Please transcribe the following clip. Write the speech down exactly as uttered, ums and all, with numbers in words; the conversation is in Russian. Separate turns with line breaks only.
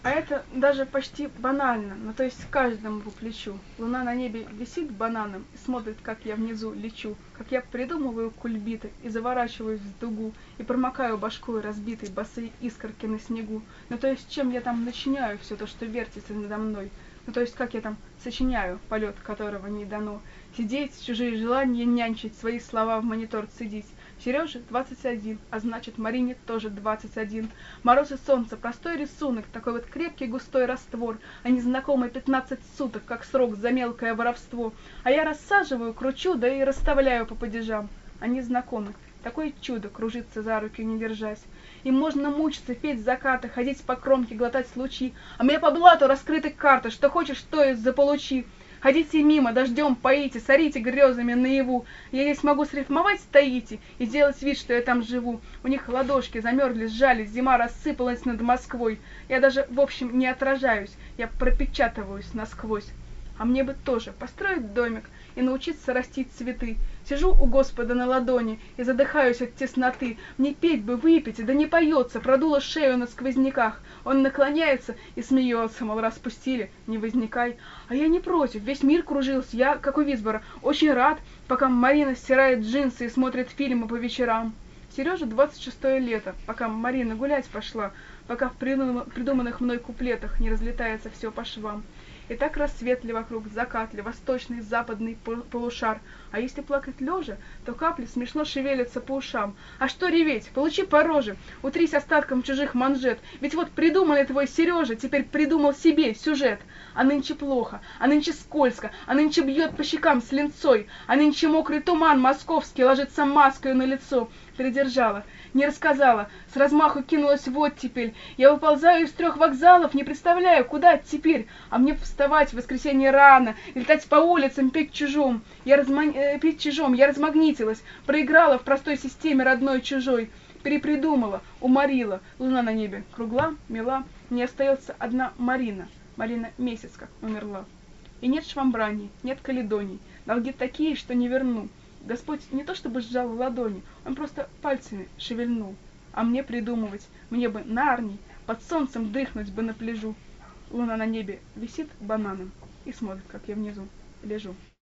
А это даже почти банально, ну то есть каждому по плечу. Луна на небе висит бананом и смотрит, как я внизу лечу, как я придумываю кульбиты и заворачиваюсь в дугу, и промокаю башкой разбитой босые искорки на снегу. Ну то есть чем я там начиняю все то, что вертится надо мной. Ну то есть как я там сочиняю полет, которого не дано. Сидеть, чужие желания нянчить, свои слова в монитор цедить. Сереже двадцать один, а значит Марине тоже двадцать один. Мороз и солнце, простой рисунок, такой вот крепкий густой раствор, а незнакомый пятнадцать суток, как срок за мелкое воровство. А я рассаживаю, кручу, да и расставляю по падежам. Они знакомы, такое чудо кружиться за руки не держась. Им можно мучиться, петь закаты, ходить по кромке, глотать лучи, а мне по блату раскрыты карты, что хочешь, то и заполучи. Ходите мимо, дождем поите, сорите грезами наяву. Я здесь могу срифмовать Таити и делать вид, что я там живу. У них ладошки замерзли, сжались, зима рассыпалась над Москвой. Я даже, в общем, не отражаюсь, я пропечатываюсь насквозь. А мне бы тоже построить домик и научиться растить цветы. Сижу у Господа на ладони и задыхаюсь от тесноты. Мне петь бы, выпить, да не поется, продуло шею на сквозняках. Он наклоняется и смеется, мол, распустили, не возникай. А я не против, весь мир кружился, я, как у Висбора, очень рад, пока Марина стирает джинсы и смотрит фильмы по вечерам. Сереже двадцать шестое лето, пока Марина гулять пошла, пока в придуманных мной куплетах не разлетается все по швам. И так рассвет ли вокруг, закат ли, восточный, западный полушар. А если плакать лежа, то капли смешно шевелятся по ушам. А что реветь? Получи по роже, утрись остатком чужих манжет. Ведь вот придуманный твой Сережа теперь придумал себе сюжет. А нынче плохо, а нынче скользко, а нынче бьет по щекам с линцой, а нынче мокрый туман московский ложится маской на лицо. Передержала, не рассказала, с размаху кинулась в оттепель. Я выползаю из трех вокзалов, не представляю, куда теперь. А мне вставать в воскресенье рано, летать по улицам, петь чужом. Я разма... э, петь чужом, я размагнитилась, проиграла в простой системе родной-чужой. Перепридумала, уморила. Луна на небе кругла, мила. Мне остается одна Марина. Марина месяц как умерла. И нет швамбраний, нет каледоний. Долги такие, что не верну. Господь не то чтобы сжал в ладони, он просто пальцами шевельнул. А мне придумывать, мне бы нарней, под солнцем дрыхнуть бы на пляжу. Луна на небе висит бананом и смотрит, как я внизу лежу.